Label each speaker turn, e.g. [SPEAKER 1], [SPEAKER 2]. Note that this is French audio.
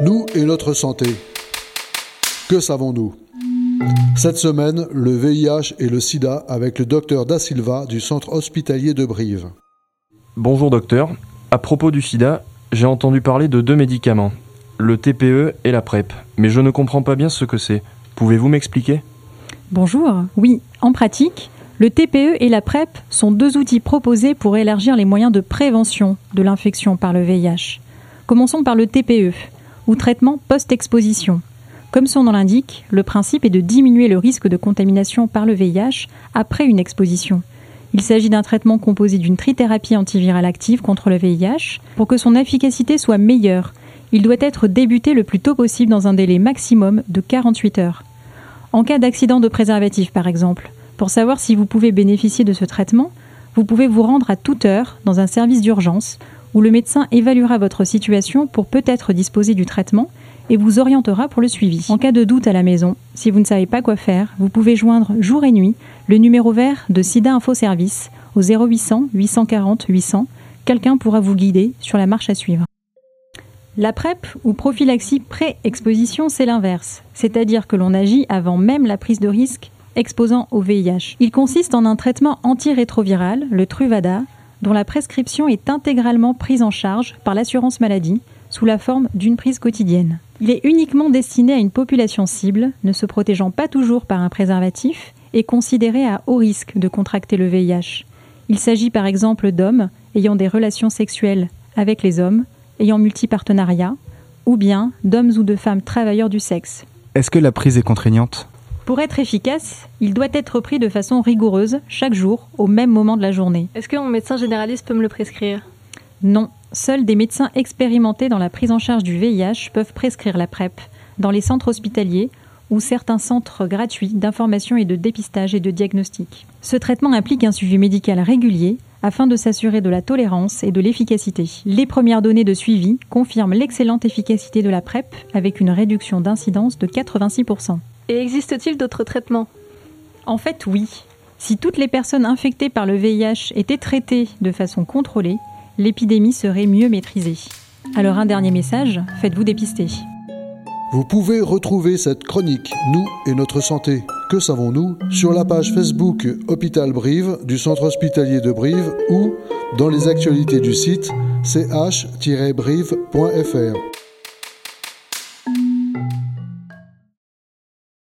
[SPEAKER 1] Nous et notre santé. Que savons-nous ? Cette semaine, le VIH et le sida avec le docteur Da Silva du centre hospitalier de Brive.
[SPEAKER 2] Bonjour docteur. À propos du sida, j'ai entendu parler de 2 médicaments, le TPE et la PrEP, mais je ne comprends pas bien ce que c'est. Pouvez-vous m'expliquer ?
[SPEAKER 3] Bonjour. Oui, en pratique, le TPE et la PrEP sont 2 outils proposés pour élargir les moyens de prévention de l'infection par le VIH. Commençons par le TPE, ou traitement post-exposition. Comme son nom l'indique, le principe est de diminuer le risque de contamination par le VIH après une exposition. Il s'agit d'un traitement composé d'une trithérapie antivirale active contre le VIH. Pour que son efficacité soit meilleure, il doit être débuté le plus tôt possible dans un délai maximum de 48 heures. En cas d'accident de préservatif par exemple, pour savoir si vous pouvez bénéficier de ce traitement, vous pouvez vous rendre à toute heure dans un service d'urgence où le médecin évaluera votre situation pour peut-être disposer du traitement et vous orientera pour le suivi. En cas de doute à la maison, si vous ne savez pas quoi faire, vous pouvez joindre jour et nuit le numéro vert de SIDA Info Service au 0800 840 800. Quelqu'un pourra vous guider sur la marche à suivre. La PrEP ou prophylaxie pré-exposition, c'est l'inverse, c'est-à-dire que l'on agit avant même la prise de risque exposant au VIH. Il consiste en un traitement antirétroviral, le Truvada, dont la prescription est intégralement prise en charge par l'assurance maladie sous la forme d'une prise quotidienne. Il est uniquement destiné à une population cible, ne se protégeant pas toujours par un préservatif et considéré à haut risque de contracter le VIH. Il s'agit par exemple d'hommes ayant des relations sexuelles avec les hommes, ayant multipartenariat, ou bien d'hommes ou de femmes travailleurs du sexe.
[SPEAKER 4] Est-ce que la prise est contraignante ?
[SPEAKER 3] Pour être efficace, il doit être pris de façon rigoureuse, chaque jour, au même moment de la journée.
[SPEAKER 5] Est-ce que mon médecin généraliste peut me le prescrire ?
[SPEAKER 3] Non, seuls des médecins expérimentés dans la prise en charge du VIH peuvent prescrire la PrEP dans les centres hospitaliers ou certains centres gratuits d'information et de dépistage et de diagnostic. Ce traitement implique un suivi médical régulier afin de s'assurer de la tolérance et de l'efficacité. Les premières données de suivi confirment l'excellente efficacité de la PrEP avec une réduction d'incidence de 86%.
[SPEAKER 5] Et existe-t-il d'autres traitements ?
[SPEAKER 3] En fait, oui. Si toutes les personnes infectées par le VIH étaient traitées de façon contrôlée, l'épidémie serait mieux maîtrisée. Alors un dernier message, faites-vous dépister.
[SPEAKER 1] Vous pouvez retrouver cette chronique « Nous et notre santé. Que savons-nous » sur la page Facebook Hôpital Brive du centre hospitalier de Brive ou dans les actualités du site ch-brive.fr.